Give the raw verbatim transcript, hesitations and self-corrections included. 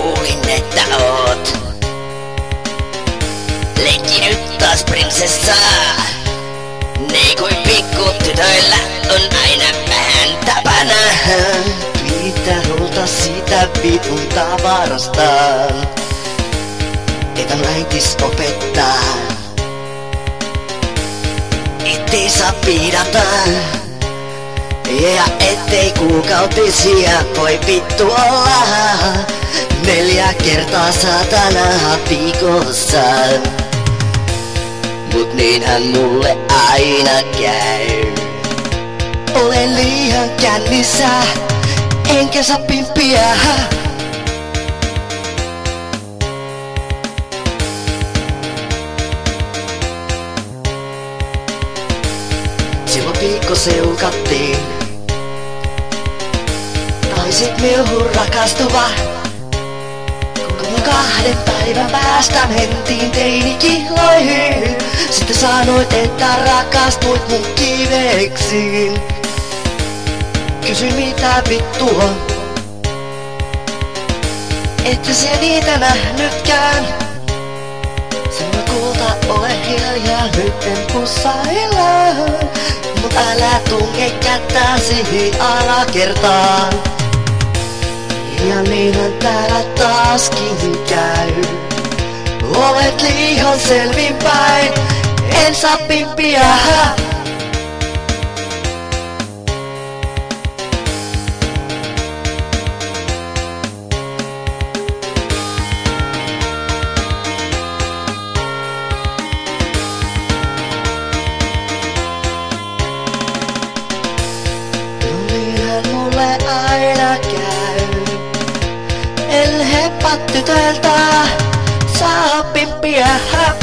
kuulin, että oot leikkinyt taas prinsessaa. Niin kuin pikkutytöillä on aina vähän tapana pitää huolta siitä vitun tavarastaan, että äitis opettaa, ettei saa piidata ja ettei kuukautisia voi vittu olla neljä kertaa satana viikossa. Mut niinhän mulle aina käy. Olen liian kännissä, enkä saa pimppiä. Silloin viikko seukattiin. Taisit milhun rakastuva. Kun kahden päivän päästä mentiin teinikihloihin. Sitten sanoit, että rakastuit mun kiveksiin. Kysyin mitä vittua, että se niitä nähnytkään. Sanoin kulta, ole hiljaa, nyt en pussailla. Mut älä tunge kättäsi alakertaan. Ja niinhän täällä taaskin käy. Olet liian selvinpäin, en saa pimppiä. No niinhän mulle aina käy. En heppa tytöltä saa pimppiä.